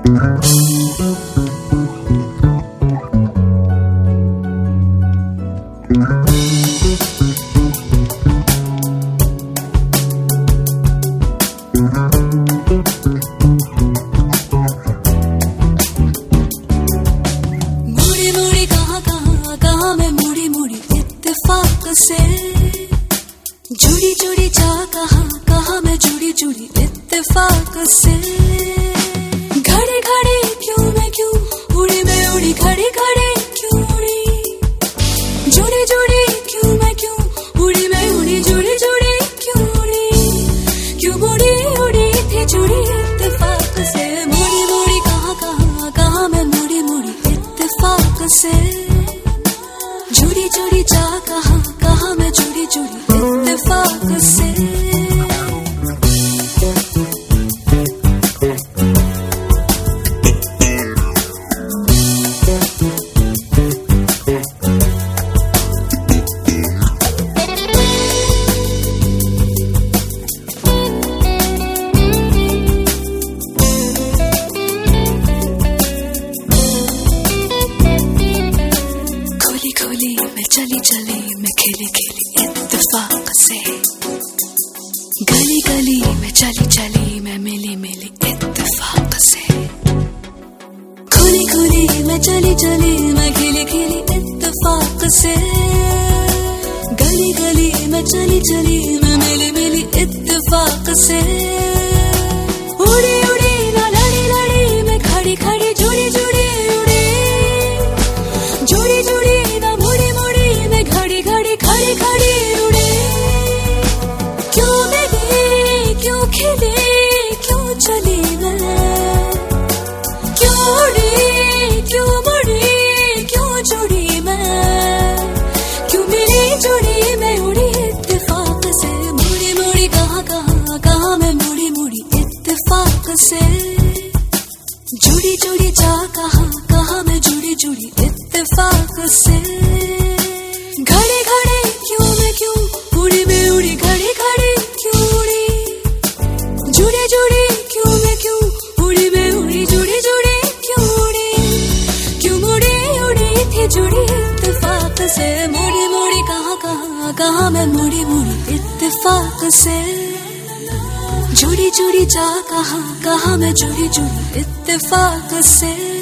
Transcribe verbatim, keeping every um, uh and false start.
जुड़ी जुड़ी जा कहा कहा मैं जुड़ी जुड़ी इत्तेफाक से। घड़ी घड़ी क्यों मैं क्यों उड़ी मैं उड़ी घड़ी घड़ी क्यों उड़ी। जुड़ी जुड़ी क्यों मैं क्यों उड़ी मैं उड़ी जुड़ी जुड़ी क्यों उड़ी। क्यों मुड़ी उड़ी थी जुड़ी इत्तेफाक से। मुड़ी मुड़ी कहा कहा कहा मैं मुड़ी मुड़ी इत्तेफाक से। जुड़ी जुड़ी जा कहा कहा मैं जुड़ी जुड़ी इत्तेफाक से। खोली खोली मैं चली चली मैं खेली खेली इत्तेफाक से। गली गली में चली चली मैं मिली मिली इत्तेफाक से। खुली खुली मैं चली चली मैं खिली खिली इत्तेफाक से। गली गली में चली चली मैं मिली मिली इत्तेफाक से। उड़ी उड़ी ना लड़ी लड़ी मैं खड़ी खड़ी जुड़ी जुड़ी उड़ी। जुड़ी जुड़ी ना मुड़ी मुड़ी मैं घड़ी घड़ी खड़ी खड़ी उड़ी। क्यों मिली क्यों खिली क्यों चली मैं। क्यों उड़ी क्यों मुड़ी क्यों जुड़ी मैं। क्यों मिली जुड़ी मैं उड़ी इत्तेफाक से। मुड़ी मुड़ी कहा कहा कहा मैं मुड़ी मुड़ी इत्तेफाक से। जुड़ी जुड़ी जा कहा कहा मैं जुड़ी जुड़ी इत्तेफाक से। घड़ी घड़ी क्यों मैं क्यों उड़ी मैं उड़ी घड़ी घड़ी क्यों उड़ी। जुड़ी जुड़ी क्यों मैं क्यों उड़ी मैं उड़ी जुड़ी जुड़ी क्यों उड़ी। क्यों मुड़ी उड़ी थी जुड़ी इत्तेफाक से। मुड़ी मुड़ी कहा कहा कहा मैं मुड़ी मुड़ी इत्तेफाक से। जुड़ी जुड़ी जा कहा कहा मैं जुड़ी जुड़ी इत्तेफाक से।